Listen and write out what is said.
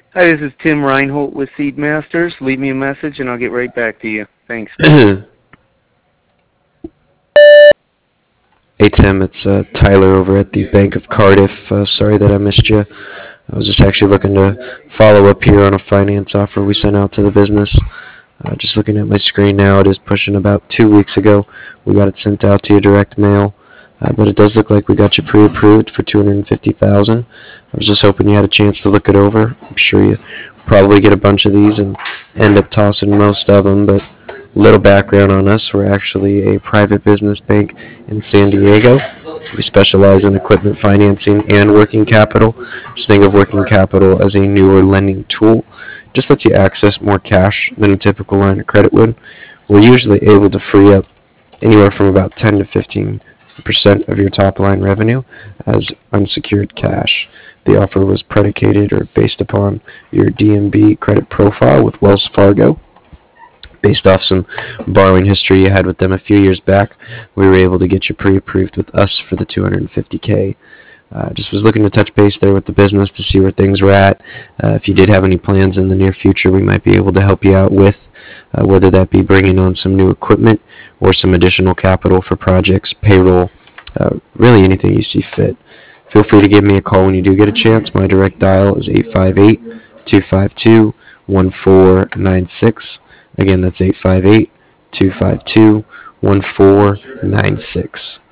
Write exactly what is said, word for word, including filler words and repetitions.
Hi, this is Tim Reinhold with Seedmasters. Leave me a message and I'll get right back to you. Thanks. Hey Tim, it's uh, Tyler over at the Bank of Cardiff. Uh, sorry that I missed you. I was just actually looking to follow up here on a finance offer we sent out to the business. Uh, just looking at my screen now, it is pushing about two weeks ago. We got it sent out to your direct mail, uh, but it does look like we got you pre-approved for two hundred fifty thousand dollars. I was just hoping you had a chance to look it over. I'm sure you probably get a bunch of these and end up tossing most of them, but little background on us. We're actually a private business bank in San Diego. We specialize in equipment financing and working capital. Just think of working capital as a newer lending tool. Just lets you access more cash than a typical line of credit would. We're usually able to free up anywhere from about ten to fifteen percent of your top line revenue as unsecured cash. The offer was predicated or based upon your D M B credit profile with Wells Fargo. Based off some borrowing history you had with them a few years back, we were able to get you pre-approved with us for the two hundred fifty K. Uh, just was looking to touch base there with the business to see where things were at. Uh, if you did have any plans in the near future, we might be able to help you out with, uh, whether that be bringing on some new equipment or some additional capital for projects, payroll, uh, really anything you see fit. Feel free to give me a call when you do get a chance. My direct dial is eight five eight, two five two, one four nine six. Again, that's eight five eight, two five two, one four nine six.